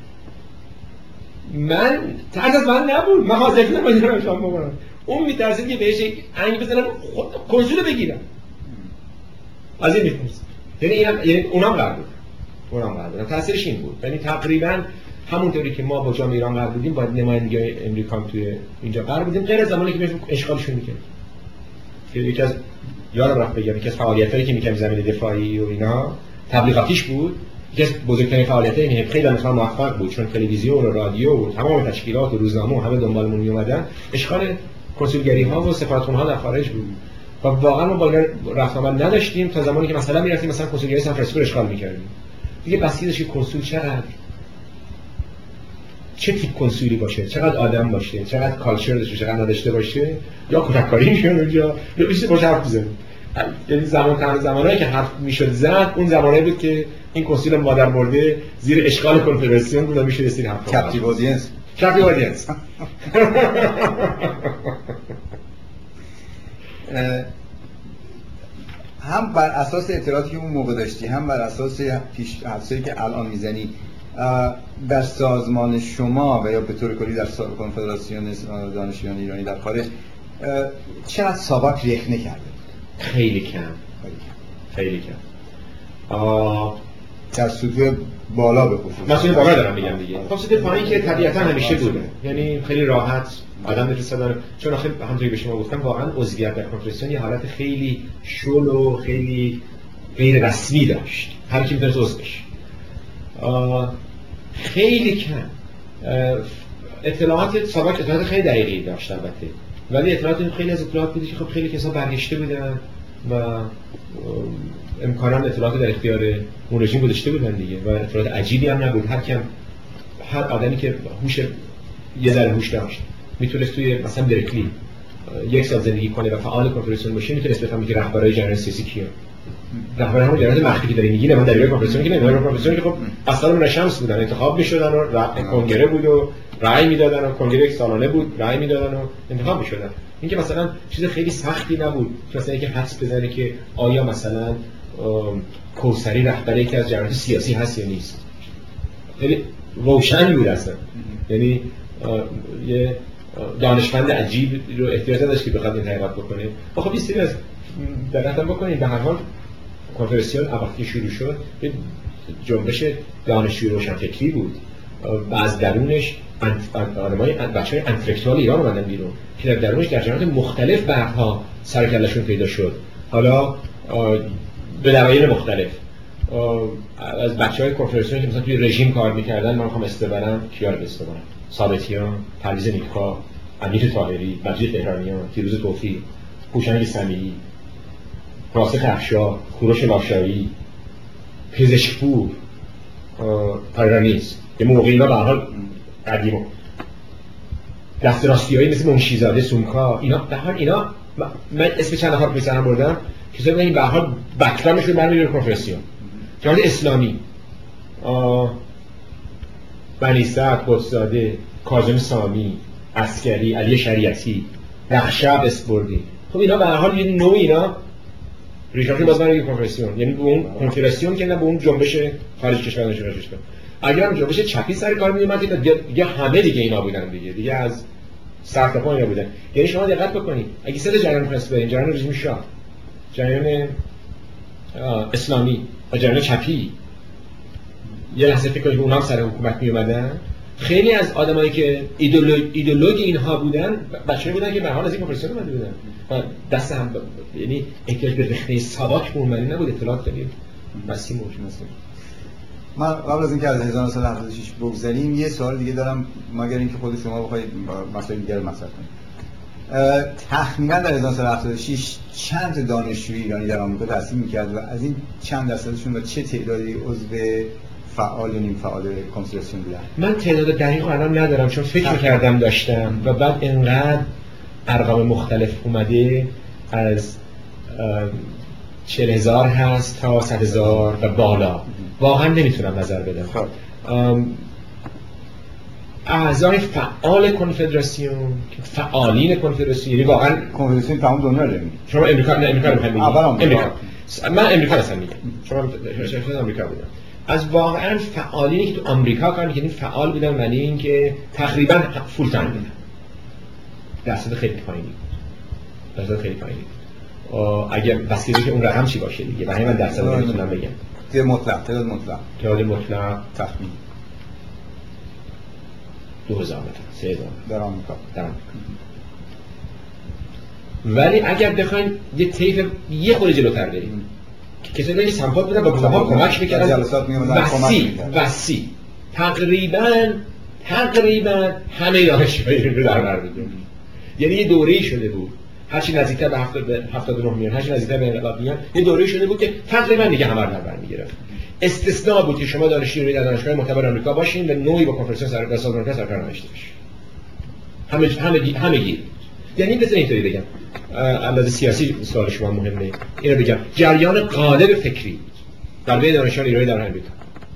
من ترس از من نبود، من حاضر بودم با اینا شام بخورم. اون میترسید که بهش یک انگ بزنم کنسول بگیرم. از این میترسید. یعنی اینا یعنی اونام قرار بود. اونام قرار بود. تاثیرش این بود. یعنی تقریباً همونطوری که ما با جامعه ایران قرار بودیم، با نمایندگی امریکا توی اینجا قرار بودیم، غیر از زمانی که بهشون اشغالشون می‌کرد. که یکی از یادم رفت بگم یکی از فعالیتایی که می‌کردیم زمین دفاعی و اینا تبلیغاتیش بود. یکی از بزرگترین فعالیت‌های این خیلی مثلا موفق بود، چون تلویزیون و رادیو و تمام تشکیلات و روزنامه و همه دنبالمون می‌اومدن. اشغال کنسولگری‌ها و سفارتخونه‌ها در خارج بود. و واقعا ما با اینا رفت آمد نداشتیم تا زمانی که مثلا می‌رفتیم مثلا کنسولگری سان فرانسیسکو اشغال می‌کردیم. دیگه بسیارش کنسول چقدر چه تیپ کنسولی باشه، چقدر آدم باشه، چقدر کالچر داشته باشه، چقدر نداشته باشه، یا کتککاری می‌کنه اونجا یا بیشتر باشه حرف بزنه. یعنی زمان تمام زمانایی که حرف میشد زد اون زمانایی بود که این کنسول مادر مرده زیر اشغال کنفدراسیون بود و میشد استری حرف کپتیو اودینس کپتیو اودینس هم بر اساس اطلاعاتی که اون موقع داشتی، هم بر اساس پیش حرفایی که الان میزنی، در سازمان شما و یا به طور کلی در کنفدراسیون دانشجویان ایرانی در خارج چقدر ساواک رخنه کرده؟ خیلی کم. خیلی کم. آه... در سطوح بالا به خصوص. من سطوح بالا دارم میگم دیگه. خب سطوح پایین که طبیعتا همیشه بوده. یعنی خیلی راحت آدم می‌رسیدن، چون آخه همونطوری به شما گفتم واقعا عضویت در کنفدراسیون یه حالت خیلی شل و خیلی غیر رسمی داشت. هر کی می‌تونه عضو بشه. خیلی کم. اطلاعات ساواک اطلاعات خیلی دقیقی داشت البته، ولی اطلاعات خیلی از اطلاعات بودی که خب خیلی کسا برگشته بودن و امکانا اطلاعات در اختیار اون رژیم گذاشته بودن دیگه و اطلاعات عجیبی هم نبود. هر کم هر آدمی که هوش یه ذره هوش داشت میتونست توی مثلا برکلی یک سال زندگی کنه و فعال کنفدراسیون باشه، میتونست بفهمه که رهبرای جریان سیاسی کیه. رهبر همون جریان مخفی که داره میگه من در ایران کنفدراسیون که نمیدونم کنفدراسیون که خب اصلا اون شمس بودن، انتخاب میشدن و کنگره بود و رأی میدادن و کنگره یک سالانه بود رأی میدادن و انتخاب میشدن. این که مثلا چیز خیلی سختی نبود که مثلا اینکه حدس بزنه که آیا مثلا کوثری رهبر یکی از جریانات سیاسی هست یا نیست. خیلی روشن بود اصلا. یعنی یه دانشمند عجیب رو احتیاج داشت که بخواد این تحقیقات بکنه. خب این سری از دقت بکنید، به هر حال کنفدراسیون وقتی شروع شد یه جنبش دانشجویی روشنفکری بود و از درونش آدمای بچه‌های انتلکتوال ایران اومدن بیرون که در درونش در جریانات مختلف بعدها سر و کله‌شون پیدا شد. حالا به دلایل مختلف از بچه‌های کنفدراسیون که مثلا توی رژیم کار می‌کردن، من می‌خوام استبرم کیا رو استبرم؟ ثابتیان، پرویز نیکا، امیر طاهری، مجید تهرانیان، فیروز توفیق، هوشنگ سمیعی، راسخ افشار، کوروش لاشایی، پزشکپور، تایرانیز، یه موقعی اینا به هر حال قدیمو دست راستیایی مثل منشیزاده، سومکا، اینا به هر حال اینا من اسم چند نفر می‌ذارم بردم که مثلا این به هر حال بک‌گراندشون برمی‌گره کنفدراسیون. جماعت اسلامی، بنی سعد، قدس‌زاده، کاظم سامی، عسکری، علی شریعتی، نقشب اسپوردی، خب اینا به هر حال یه نوع اینا ریشاشون باز برای کنفدراسیون، یعنی به اون کنفدراسیون که نه به اون جنبش خارج کشور نشون داشت. اگر هم جنبش چپی سر کار میومد دیگه همه دیگه اینا بودن دیگه دیگه از سر تا پا اینا بودن. یعنی شما دقت بکنید اگه سه تا جریان پرس برین، جریان رژیم شاه، جریان اسلامی و جریان چپی، یه لحظه فکر کنید اونها هم سر حکومت می اومدن، خیلی از آدمایی که ایدئولوژ ایدئولوژ اینها بودن بچه‌ای بودن که به حال از این کنفرانس اومده بودن و دست هم ب... یعنی احتیاج به رخنه ساواک مورمنی نبود. اطلاعات داریم وسیع موجود است. من قبل از اینکه از هزار و نهصد و هفتاد و شش بگذریم یه سوال دیگه دارم، مگر اینکه خود شما بخواید مسائل دیگه رو مطرح کنید. تخمینا در هزار و نهصد و هفتاد و شش چند دانشجوی ایرانی در آمریکا تحصیل می‌کرد و از این چند درصدشون و چه تعدادی عضو فعال و نیم فعال کنسولاسیون بودن؟ من تعداد دقیق الان ندارم چون فکر کردم داشتم و بعد اینقدر ارقام مختلف اومده از چهل هزار هست تا صد هزار و بالا، واقعا نمیتونم نظر بدم. اعضای فعال کنفدراسیون که فعالین کنفدراسیون، یعنی واقعا کنفدراسیون تمام دنیا رو میگن. شما امریکا نه امریکا رو میگین. اول آمریکا. من امریکا هستم میگم. شما شخصا امریکا بودم. از واقعا فعالینی که تو آمریکا کار میکنن، فعال بودن معنی این که تقریبا فول تایم بودن. درصد خیلی پایینی. درصد خیلی پایینی. اگر بسیاری که اون رقم چی باشه دیگه، برای من درصد رو نمیتونم بگم. تعداد مطلق، تعداد مطلق. تعداد مطلق تخمین دو هزار متر، سه هزار در آمریکا. در آمریکا. ولی اگر بخوایم یه طیف یه خورده جلوتر بریم، کسایی که سمپات بودن با کتاب‌ها کمک می‌کردن، جلسات می‌اومدن کمک می‌کردن. وسیع تقریباً تقریباً همه دانشجوهای رو در بر می‌گیرن. یعنی یه دوره‌ای شده بود، هر چی نزدیکتر به هفتاد و نه میان، هر چی نزدیکتر به انقلاب میان، یه دوره‌ای شده بود که تقریباً دیگه همه رو در بر می‌گرفت. استثناء بود که شما دانشجوی در دانشگاه معتبر آمریکا باشین و نوعی با کنفرانس سر سازمان آمریکا سرکار نشته باشین. همه همه همگی. یعنی بذار اینطوری بگم، علاوه سیاسی سوال شما مهمه، اینو بگم جریان غالب فکری در بین دانشجویان ایرانی در آمریکا.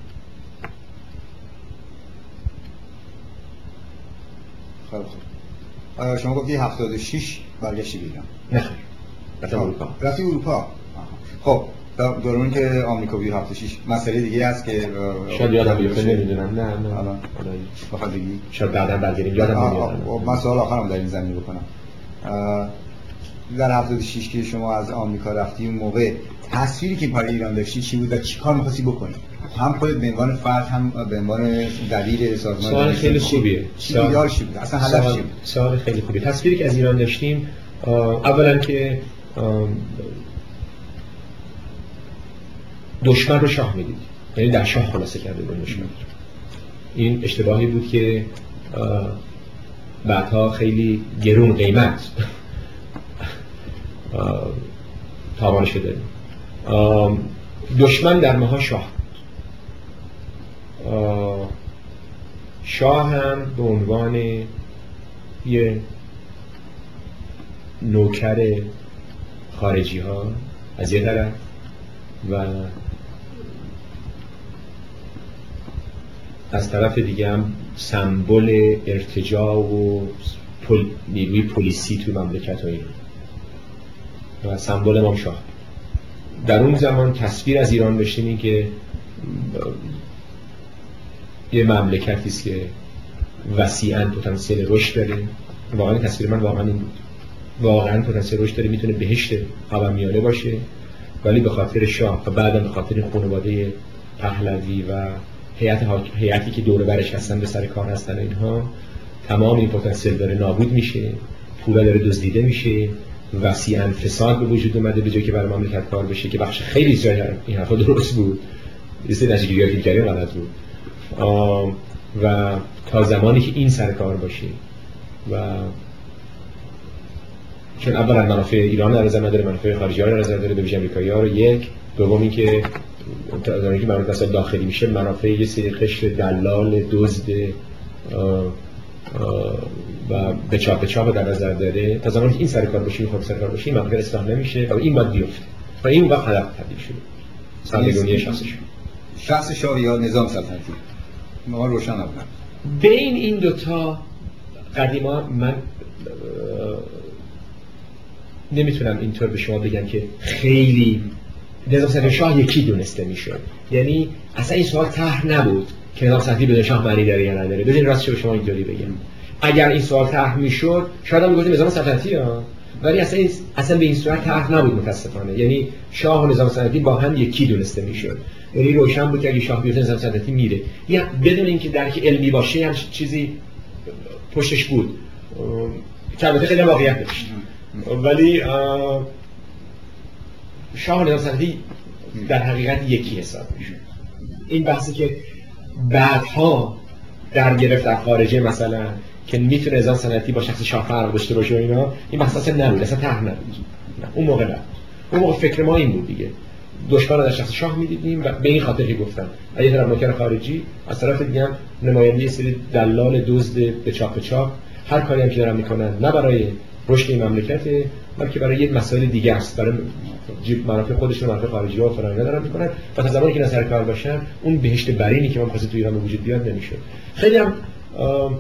خیلی خوب. شما گفتی هفتاد و شش برگشتی به ایران؟ نه خیر. رفتم اروپا. رفتی اروپا. خب دوران که آمریکا بی هفتاد و شش مسئله دیگه هست که شاید یادم بیفته، نمیدونم. نه نه الان بخواد بگی شاید بعداً برگردیم، یادم نمیاد. من سوال آخرم در این زمینه بکنم. در هفتاد و شش که شما از آمریکا رفتی، اون موقع تصویری که برای ایران داشتی چی بود و چی کار می‌خواستی بکنی؟ هم خودت به عنوان فرد، هم به عنوان دبیر سازمان. سوال خیلی خوبیه. چی ایده‌اش چی بود؟ اصلا هدف چی بود؟ سوال خیلی خوبیه. تصویری که از ایران داشتیم، اولا که دشمن رو شاه می‌دید. یعنی در شاه خلاصه کرده بود دشمن. این اشتباهی بود که بعدها خیلی گرون قیمت تاوان شده. دشمن در ماها شاه شاه هم به عنوان یه نوکر خارجی ها از یه طرف و از طرف دیگه هم سمبل ارتجاع و پل... نیروی پلیسی توی مملکت ایران و سمبل امام شاه. در اون زمان تصویر از ایران داشتیم این که یه مملکتی است که وسیعاً پتانسیل رشد داره. واقعا تصویر من واقعا این بود، واقعا پتانسیل رشد داره، میتونه بهشت خاورمیانه باشه، ولی به خاطر شاه و بعداً به خاطر خانواده پهلوی و هیئت هیئتی که دور برش هستن، به سر کار هستن، اینها تمام این پتانسیل داره نابود میشه، پولا داره دزدیده میشه، وسیعاً فساد به وجود اومده به جایی که برای مملکت کار بشه، که بخش خیلی زیاد این حرفا درست بود، یه سری نتیجه‌گیری که کردیم غلط بود. و تا زمانی که این سر کار باشه و چون اولا منافع ایران در نظر نداره، منافع خارجی‌ها در نظر داره، به ویژه آمریکایی‌ها رو، یک دومی که تا که منافع مسائل داخلی میشه، منافع یه سری قشر دلال دزد و به چاپ به چاپ در نظر داره. تا زمانی که این سر کار باشه، میخواد سر کار باشه، این منطقه اصلاح نمیشه و این باید بیفته و این وقت هدف تبدیل شده سرنگونی شخص شاه. شخص شاه یا نظام سلطنتی ما روشن نبودن. بین این دوتا قدیما من نمیتونم اینطور به شما بگم که خیلی نظام سلطنتی شاه یکی دونسته میشد. یعنی اصلا این سوال طرح نبود که نظام سلطنتی بدون شاه معنی داره یا نداره. ببین راستش به شما اینجوری بگم، اگر این سوال طرح میشد شاید هم میگفتیم نظام سلطنتی ها، ولی اصلا اصلا به این صورت طرح نبود متاسفانه. یعنی شاه و نظام سلطنتی با هم یکی دونسته میشد. یعنی روشن بود که اگه شاه بیفته نظام سلطنتی میره، یا بدون اینکه درک علمی باشه هم چیزی پشتش بود که البته خیلی واقعیت داشت. ولی شاه و نظام سلطنتی در حقیقت یکی حساب میشد. این بحثی که بعدها در گرفت در خارجه مثلا که میتونه نظام سلطنتی با شخص شاه فرق داشته باشه و اینا، این بحث اصلا نبود، اصلا طرح نبود. نه اون موقع نه. اون موقع فکر ما این بود دیگه، دشمن رو در شخص شاه میدیدیم و به این خاطر که گفتم از یه طرف نوکر خارجی، از طرف دیگه هم نماینده سری دلال دزد به چاپ چاپ، هر کاری هم که دارن میکنن نه برای رشد این مملکته بلکه برای یه مسائل دیگه است، برای جیب منافع خودشون، منافع خارجی ها و فلان اینا دارن میکنن و تا زمانی که نه سر کار باشن اون بهشت برینی که ما می‌خواستیم تو ایران به وجود بیاد نمیشه. خیلی هم آه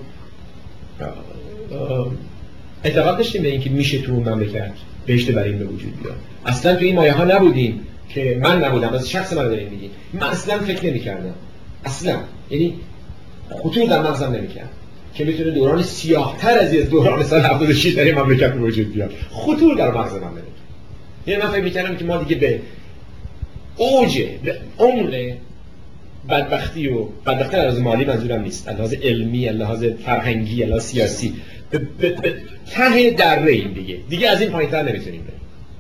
آه اعتقاد داشتیم به اینکه میشه تو اون مملکت بهشت برین به وجود بیاد. اصلا تو این مایه ها نبودیم که من نبودم، از شخص من داریم میگیم، من اصلا فکر نمی‌کردم، اصلا یعنی خطور در مغزم نمی‌کرد که میتونه دوران سیاه‌تر از این دوران سال هفتاد و شش در این مملکت به وجود بیاد. خطور در مغز من نمی‌کرد. یعنی من فکر می‌کردم که ما دیگه به اوج، به عمق بدبختی و بدبختی از مالی منظورم نیست، از لحاظ علمی، از لحاظ فرهنگی، از لحاظ سیاسی به, به, به ته دره این دیگه دیگه از این پایین‌تر نمیتونیم بریم.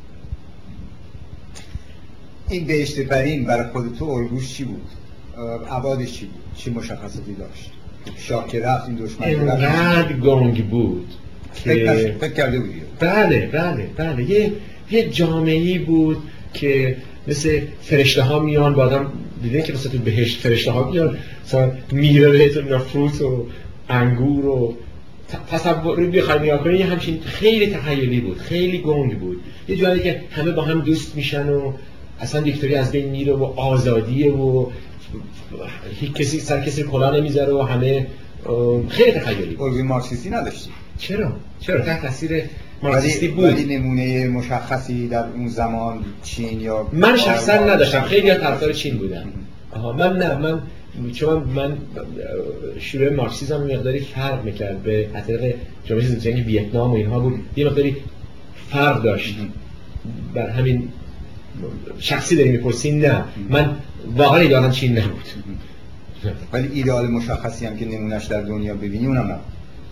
این بهشت برین برای خود تو الگوش چی بود؟ ابعادش چی بود؟ چی مشخصاتی داشت؟ شاه که رفت این دشمن اینقدر گنگ بود که فکر کرده بودی؟ بله بله بله یه یه جامعه‌ای بود که مثل فرشته ها میان با آدم، دیدین که مثلا تو بهشت فرشته ها میان مثلا میره بهتون یا فروت و انگور و تصور بخوای نگاه کنی، یه همچین خیلی تخیلی بود، خیلی گنگ بود، یه جایی که همه با هم دوست میشن و اصلا دیکتاتوری از بین میره و آزادیه و هیچ کسی سر کسی کلاه نمیذاره و همه خیلی تخیلی بود. الگوی مارکسیستی نداشتی؟ چرا؟ چرا تحت تاثیر مارکسیستی بود؟ ولی نمونه مشخصی در اون زمان چین یا من شخصا نداشتم، خیلی ها طرفدار چین بودن. آها من نه، من چون من شروع مارکسیسم مقداری فرق میکرد به طریق جامعه جنگ ویتنام و اینها بود، یه مقداری فرق داشت. بر همین شخصی داری میپرسین؟ نه من واقعا ایدالم چین نبود. ولی ایدئال مشخصی هم که نمونهش در دنیا ببینی اونم نبود.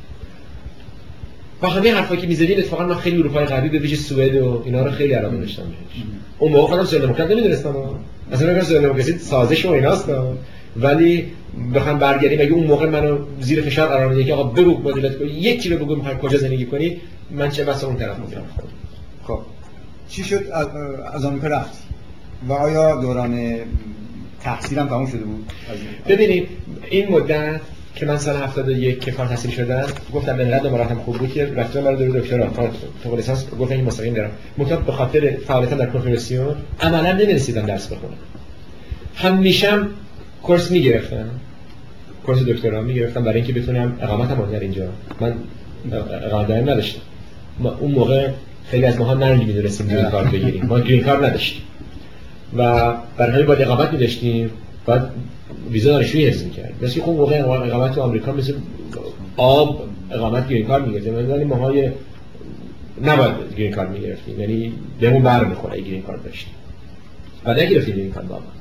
با همه حرفایی که می‌زدین اتفاقا من خیلی اروپای غربی به ویژه سوئد و اینا رو خیلی علاقه داشتم بهش. اون موقع خودم سوئد دموکرات نمی‌دونستم، اصلا میگم سوئد دموکراسی سازش و ایناست، ولی بخوام برگردیم اگه اون موقع منو زیر فشار قرار میدید که آقا بگو مدلت کنی، یکی رو بگو می‌خوای کجا زندگی کنی، من چه بس اون طرف می‌رم. خب چی شد از, از آمریکا رفتی؟ و آیا دوران تحصیلم تموم شده بود؟ ببینید این مدت که من سال هفتاد و یک که کار تحصیل شدم گفتم به نقد مراتم خوب بود که رفتم برای دوره دکترا فوق لیسانس، گفتم این مستقیم برم. مطابق به خاطر فعالیتم در کنفرانسیون عملاً نمی‌رسیدم درس بخونم. همیشه کورس می‌گرفتم، کورس دکترا می‌گرفتم برای اینکه بتونم اقامتم رو در اینجا. من اقامت دائم نداشتم. ما اون موقع خیلی از ماها نمی‌دونستیم گرین کارت بگیریم. ما گرین کارت نداشتیم. و برای همین باید اقامت می‌داشتیم. بعد ویزا دانشجویی حفظ می‌کرد. مثل خب موقع اقامت تو آمریکا مثل آب اقامت گرین کارت می‌گرفتیم. ولی ماهای نباید گرین کارت می‌گرفتیم. یعنی بهمون برمی‌خوره اگه گرین کارت داشتیم. بعد نگرفتیم گرین کارت بابا.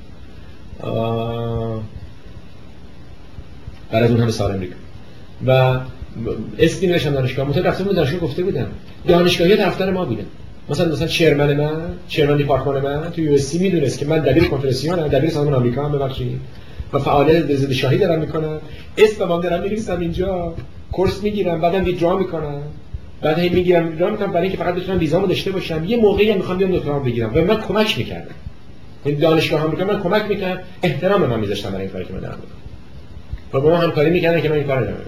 بعد از اون همه سال امریکا. و اسمی نوشتم دانشگاه، متأ رفتم به دانشگاه گفته بودم. دانشگاهی طرفدار ما بودن. مثلا مثلا چرمن من، چرمن دیپارتمان من تو یو اس سی میدونست که من دبیر کنفرانسیون ام، دبیر سازمان آمریکا هم ببخشید و فعالیت ضد شاهی دارم میکنم. اسمم دارم می‌نویسم اینجا، کورس میگیرم، بعدم ویدرا میکنم. بعد هی میگیرم ویدرا میکنم برای اینکه فقط بتونم ویزامو داشته باشم. یه موقعی میخوام بیام دکترام بگیرم و من کمک میکردم. این دانشگاه آمریکا من کمک میکرد، احترام من میذاشتم برای این کاری که من دارم میکنم. و با ما همکاری میکردن که من این کارو نمیکنم.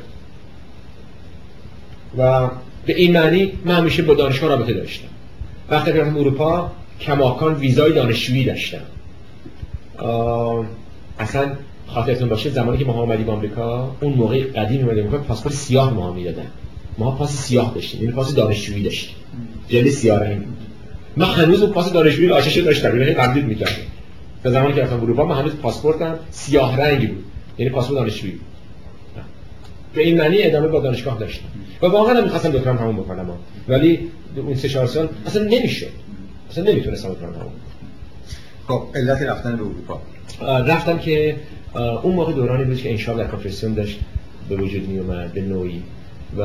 و به این معنی من همیشه با دانشگاه رابطه داشتم. وقتی رفتم اروپا کماکان ویزای دانشجویی داشتم. اصلا خاطرتون باشه زمانی که ما اومدیم آمریکا، اون موقع قدیم اومدیم آمریکا پاسپورت سیاه ما میدادن. ما پاس سیاه داشتیم، یعنی پاس دانشجویی داشتیم. جلد سیاه رنگ بود. من هنوز اون پاس دانشجویی آشش داشتم، یعنی تمدید می‌کردم. تا زمانی که رفتم اروپا من هنوز پاسپورتم سیاه رنگی بود. یعنی پاسپورت دانشجویی. به این معنی ادامه با دانشگاه داشتم و واقعا هم می‌خواستم دکترام تموم بکنم، ولی اون سه چهار سال اصلا نمیشد، اصلا نمیتونستم دکترام تموم. خب علت رفتن به اروپا؟ رفتم که اون موقع دورانی بود که انشاب در کنفرانسیون داشت به وجود می اومد به نوعی و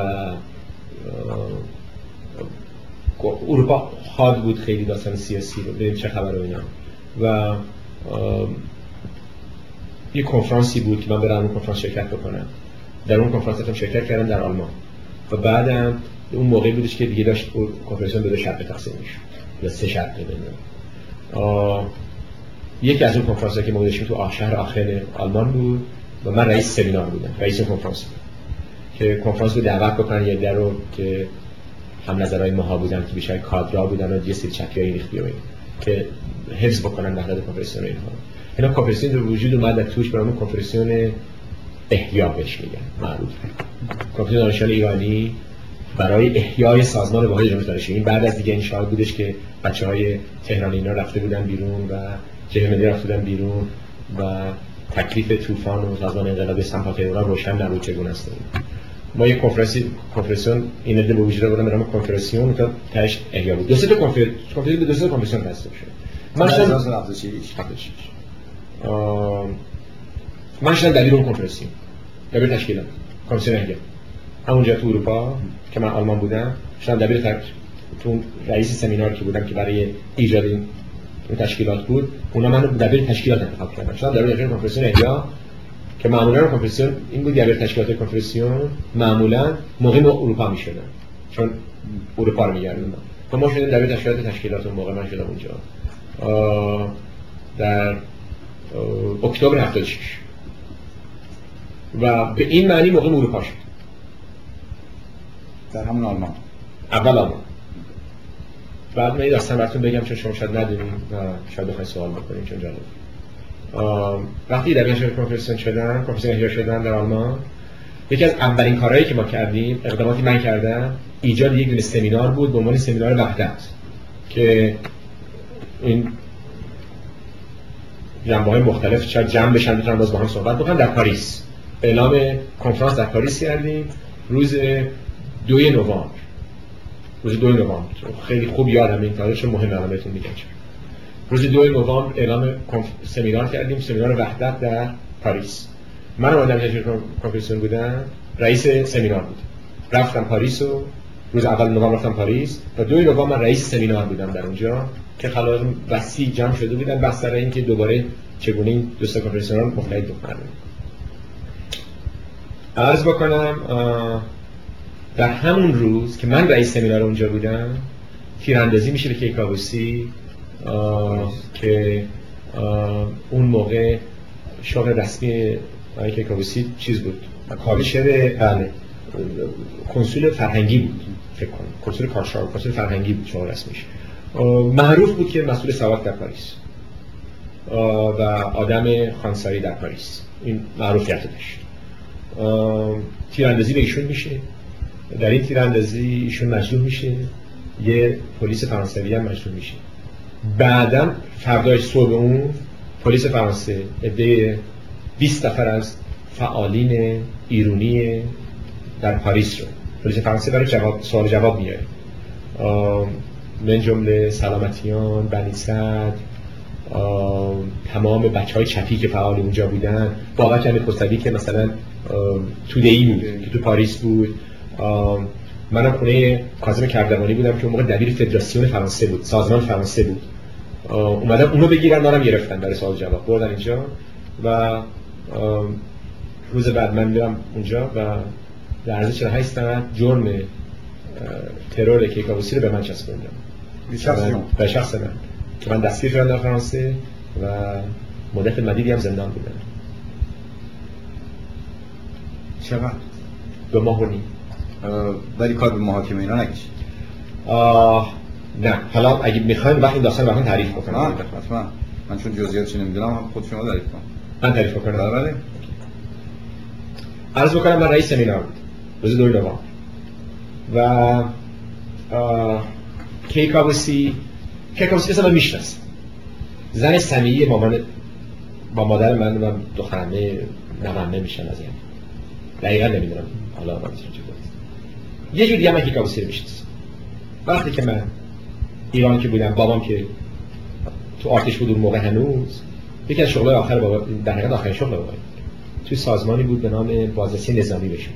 اروپا حاد بود خیلی داستان سیاسی رو ببینیم چه خبره اینا و یه کنفرانسی بود که من برم اون کنفرانس شرکت بکنم. در اون کنفرانس هم شرکت کردم در آلمان و بعدم اون موقعی بودش که دیگه داشت کنفرانسیون به دو شب تقسیم میشد یا سه شب نمیدونم. یکی از اون کنفرانس‌ها که ما داشتیم تو شهر آخن آلمان بود و من رئیس سمینار بودم، رئیس کنفرانس بود که کنفرانس رو دعوت بکنن یه در رو که هم نظرهای ماها بودن که بیشتر کادرها بودن و یه سری چکیای ریختی و این که حفظ بکنن وحدت کنفرانسیون اینها. اینا کنفرانسیون رو وجود اومد در توش برامون کنفرانسیون احیا بهش میگن معروف. کنفرانسیون دانشجویان ایرانی برای احیای سازمان واحد جمهوری اسلامی. این بعد از دیگه انشاء بودش که بچهای تهران اینا رفته بودن بیرون و جبهه ملی رفته بودن بیرون و تکلیف طوفان و سازمان انقلابی سمپاتی اونا روشن نبود چگونه است. ما یک کنفرانسی کنفرانسیون این عده به وجود آوردن به نام کنفرانسیون تا تاش احیا بود. دو سه تا کنفرانس کنفرانس به دو سه تا کنفرانسیون تصویب شد. من شدم هفتاد و شش من شدم دبیر اون کنفرانسیون، دبیر تشکیلات کمیسیون احیا همونجا تو اروپا که من آلمان بودم. شدم دبیر تک تو رئیس سمینار که بودم که برای ایجاد این تشکیلات بود، اونا منو دبیر تشکیلات انتخاب کردن. شدم دبیر کنفرانسیون احیا که معمولا کنفرانسیون این بود، دبیر تشکیلات کنفرانسیون معمولا موقع ما اروپا میشدن چون اروپا رو میگردوندن و ما شدیم دبیر تشکیلات تشکیلات. اون موقع من شدم اونجا در اکتبر هفتاد و شش و به این معنی موقع اروپا شد در همون آلمان. اول آلمان. بعد من این داستان براتون بگم چون شما شاید ندونید و شاید بخواید سوال بکنید چون جالب. وقتی در بیشتر کنفرانسیون شدن، کنفرانسیون احیا شدن در آلمان، یکی از اولین کارهایی که ما کردیم، اقداماتی من کردم، ایجاد یک دونه سمینار بود به عنوان سمینار وحدت که این جنبه‌های مختلف شاید جمع بشن بتونن باز با هم صحبت بکنن در پاریس. اعلام کنفرانس در پاریس کردیم روز دوی نوامبر. روز دوی نوامبر خیلی خوب یادم این تاریخ چون مهمه الان بهتون میگم. روز دوی نوامبر اعلام سمینار کردیم، سمینار وحدت در پاریس. من اومدم که کنفرانسیون بودم، رئیس سمینار بود. رفتم پاریس و روز اول نوامبر رفتم پاریس و دوی نوامبر من رئیس سمینار بودم در اونجا که خلاص وسیع جمع شده بودن بحث سر این که دوباره چگونه این دو تا کنفرانسیون رو مختلف بکنم. عرض بکنم در همون روز که من رئیس سمینار اونجا بودم تیراندازی میشه به کیکاووسی که اون موقع شغل رسمی آقای کیکاووسی چیز بود، کارشر بله کنسول فرهنگی بود فکر کنم، کنسول کارشار کنسول فرهنگی بود شغل رسمیش. معروف بود که مسئول سواد در پاریس و آدم خانسایی در پاریس، این معروفیت داشت. تیراندازی به ایشون میشه، در این تیراندازی ایشون مجروح میشه، یه پلیس فرانسوی هم مجروح میشه. بعداً فردای صبح اون پلیس فرانسه عده بیست نفر از فعالین ایرانی در پاریس رو پلیس فرانسه برای جواب سوال جواب میاره، من جمله سلامتیان، بنی سعد، تمام بچهای چپی که فعال اونجا بودن، بابک حمید خسروی که مثلا توده‌ای بود که تو پاریس بود. منم خونه کاظم کردوانی بودم که اون موقع دبیر فدراسیون فرانسه بود، سازمان فرانسه بود. اومدم اونو بگیرن، دارم گرفتن برای سوال جواب بردن اینجا و روز بعد من میرم اونجا و در عرض چهل و هشت ساعت جرم ترور کیکاووسی رو به من چسبوندن. به شخص من که من دستگیر شدم در فرانسه و مدت مدیدی هم زندان بودم. چقدر؟ دو ماه و نیم. ولی کار به محاکمه اینا نکشید؟ نه، حالا اگه میخواین وقتی داستان براتون تعریف بکنم. حتما. من چون جزئیاتش نمیدونم خود شما تعریف کن. من تعریف بکنم. بله. عرض بکنم من رئیس سمینار بود. روز دوی نوامبر. و کیکاووسی کیکاووسی اصلا میشناسم. زن سمیه مامان با مادر من و دخترمه نوامه میشن از این. دقیقاً نمیدونم حالا من چه جوری یه جور دیگه من کیکاووسی رو میشناسم. وقتی که من ایران که بودم، بابام که تو آرتش بود اون موقع، هنوز یکی از شغلای آخر بابا، در حقیقت آخرین شغل بابا توی سازمانی بود به نام بازرسی نظامی بشه.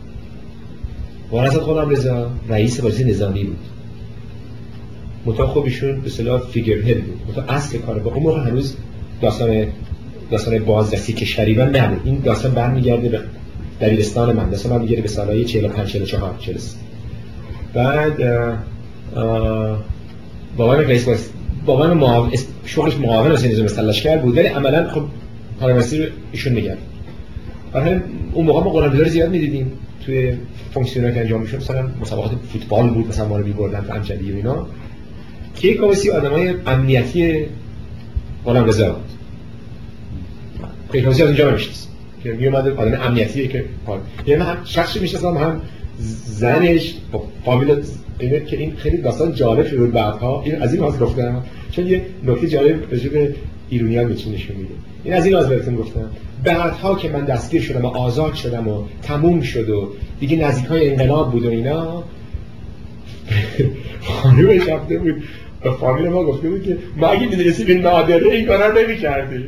وارث غلامرضا رئیس بازرسی نظامی بود. متأ خوبشون به اصطلاح فیگر هد بود. متأ اصل کار با اون موقع هنوز داستان داستان بازرسی کشوری و نبود. این داستان برمیگرده به دبیرستان من، داستان برمیگرده به سالهای چهل و پنج چهل و چهار چهل و سه. بعد بابام رئیس باز بابام معاون شغلش معاون وزیر نظام مسلح‌لشکر بود، ولی عملاً خب کارمسی رو ایشون می‌کرد. برای اون موقع ما غلامرضا رو زیاد می‌دیدیم توی فونکسیون‌ها که انجام می‌شد، مثلا مسابقات فوتبال بود، مثلا ما رو می‌بردن تو امجدی و اینا. کیکاووسی آدمای امنیتی غلامرضا بود. کیکاووسی از اونجا میشناسه که میومد آدم امنیتیه که یعنی هم شخصی میشناسم، هم زنش با فامیل اینه که این خیلی داستان جالب شد بعدها. این از این واسه گفتم چون یه نکته جالب راجع به ایرانی‌ها میتونه نشون میده. این از این واسه بهتون گفتم بعدها که من دستگیر شدم و آزاد شدم و تموم شد و دیگه نزدیکای انقلاب بود و اینا، خانومش رفته بود به فامیل ما گفته بود که ما اگه می‌دونستیم این نادره این کارا نمی‌کردیم.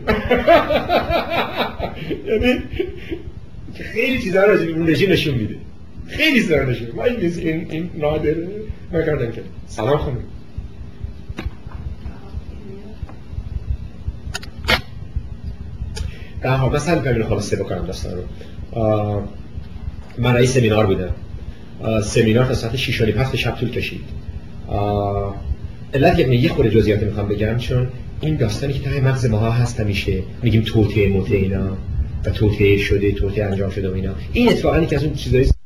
یعنی خیلی چیزا راجع به اون رژیم نشون میده، خیلی چیزا نشون میده. ما این این نادره نکردم که. سلام خانم. در حال مثلا کامل خلاصه بکنم داستان رو. من رئیس سمینار بودم. سمینار تا ساعت شش و نیم هفت شب طول کشید. علت یه خورده جزئیات میخوام بگم، چون این داستانی که ته مغز ماها هست همیشه میگیم توطئه موته اینا و توطئه شده، توطئه انجام شده و اینا، این اتفاقا یکی از اون چیزایی